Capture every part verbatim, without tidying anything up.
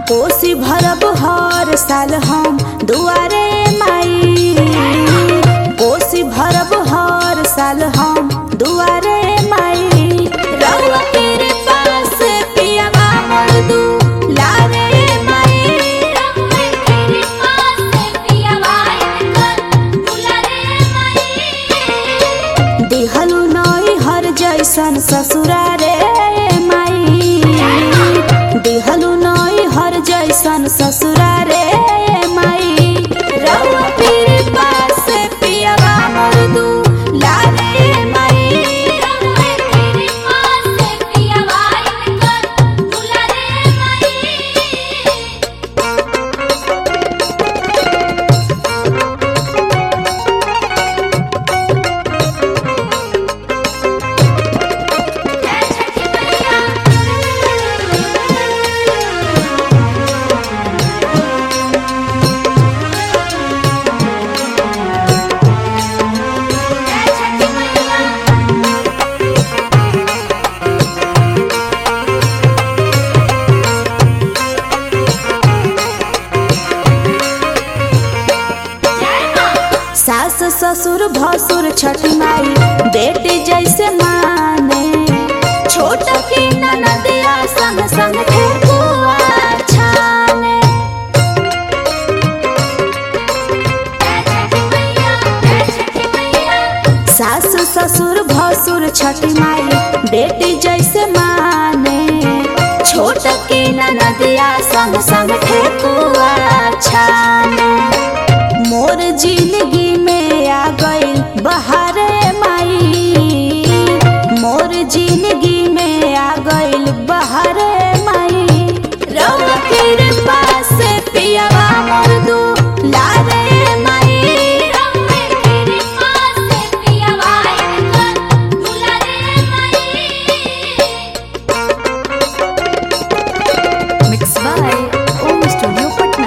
कोसी भरब हर साल हम दुआरे माई, कोसी भरब हर साल हम दुआरे माई। रउआ तेरे पास पियावा मोर दुलारे माई, रउआ तेरे पास पियावा दुलारे माई। दिहलु नई हर जैसन ससुरारे माई, दिहलु नई हर जैसन ससुरारे माई। रउआ तेरे पास पियावा मोर दुलारे माई, रउआ तेरे पास पियावा दुलारे माई। सास ससुर भसुर छठी माई बेटी जैसे माने, छोट की ननदिया संग संग ठेकुआ छाने। सास ससुर भसुर छठी माई बेटी जैसे माने, छोट की ननदिया संग संग ठेकुआ छाने। मोर जिंदगी में आ गइल बहारे माई, मोर जिंदगी में आ गइल बहारे माई। रउआ तेरे पास पियावा मोर दुलारे माई, रउआ तेरे पास पियावा दुलारे माई। Mix by Om studio Patna.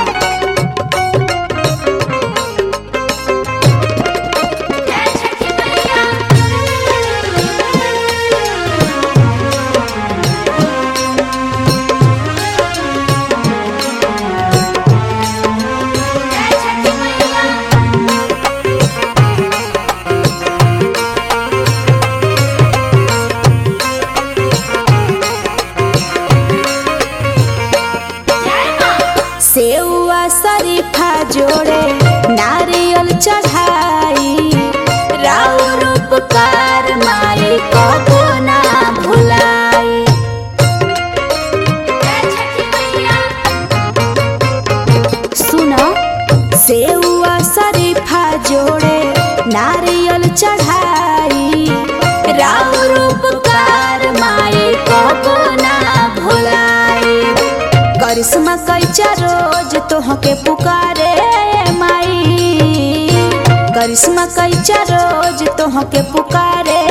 सेउआ शरीफा जोड़े नारियल चढ़ाई, राउर उपकार माई कबो ना भुलाई। सुनो सेउआ शरीफा जोड़े नारियल चढ़ाई, राउर उपकार माई कबो ना भुलाई। करिश्मा कैचा रोज तोहके पुकारे माई, करिश्मा कैचा रोज तोहके पुकारे